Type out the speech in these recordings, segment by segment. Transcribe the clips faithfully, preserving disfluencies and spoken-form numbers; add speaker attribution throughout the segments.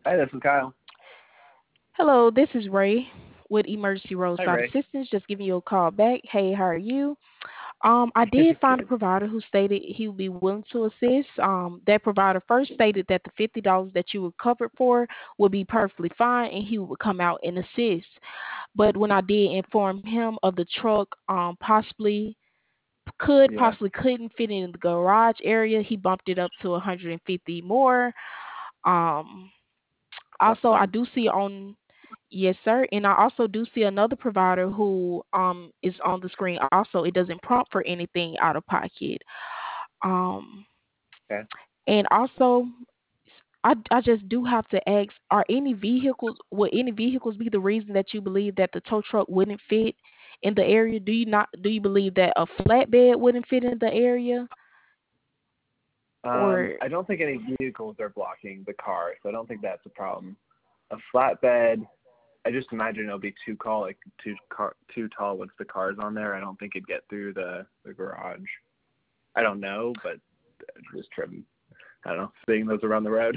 Speaker 1: Hi, this is Kyle.
Speaker 2: Hello, this is Ray with Emergency
Speaker 1: Hi,
Speaker 2: Roadside
Speaker 1: Ray.
Speaker 2: Assistance. Just giving you a call back. Hey, how are you? Um, I did find a
Speaker 1: Good.
Speaker 2: provider who stated he would be willing to assist. Um, that provider first stated that the fifty dollars that you were covered for would be perfectly fine, and he would come out and assist. But when I did inform him of the truck, um, possibly could
Speaker 1: Yeah.
Speaker 2: possibly couldn't fit in the garage area, he bumped it up to one hundred fifty more. Um,
Speaker 1: That
Speaker 2: Also, I
Speaker 1: stinks.
Speaker 2: do see on yes, sir, and I also do see another provider who um is on the screen. Also, it doesn't prompt for anything out of pocket. Um,
Speaker 1: Okay.
Speaker 2: and also, I I just do have to ask: Are any vehicles would any vehicles be the reason that you believe that the tow truck wouldn't fit in the area? Do you not do you believe that a flatbed wouldn't fit in the area,
Speaker 1: Um,
Speaker 2: or
Speaker 1: I don't think any vehicles are blocking the car, so I don't think that's a problem. A flatbed, I just imagine it'll be too tall, like too car, too tall once the car's on there. I don't think it'd get through the the garage. I don't know, but just trim. I don't know, seeing those around the road.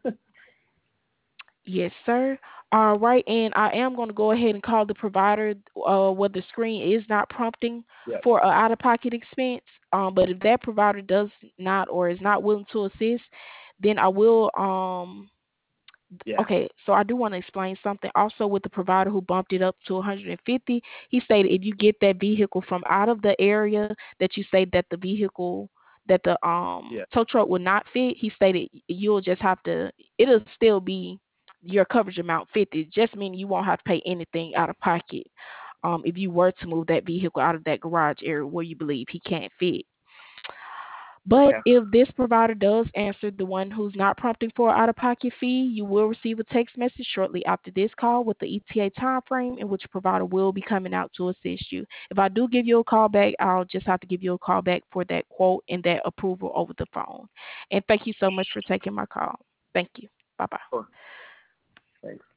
Speaker 2: yes, sir. All right, and I am going to go ahead and call the provider uh, where the screen is not prompting
Speaker 1: Yeah.
Speaker 2: for an out-of-pocket expense. Um, but if that provider does not or is not willing to assist, then I will. Um,
Speaker 1: Yeah.
Speaker 2: okay, so I do want to explain something. Also, with the provider who bumped it up to one hundred fifty, he stated if you get that vehicle from out of the area that you say that the vehicle that the um
Speaker 1: Yeah.
Speaker 2: tow truck would not fit, he stated you'll just have to. It'll still be your coverage amount fifty, just meaning you won't have to pay anything out of pocket. Um, if you were to move that vehicle out of that garage area where you believe he can't fit. But
Speaker 1: Okay.
Speaker 2: if this provider does answer the one who's not prompting for an out-of-pocket fee, you will receive a text message shortly after this call with the E T A time frame in which a provider will be coming out to assist you. If I do give you a call back, I'll just have to give you a call back for that quote and that approval over the phone. And thank you so much for taking my call. Thank you. Bye-bye.
Speaker 1: Cool. Thanks.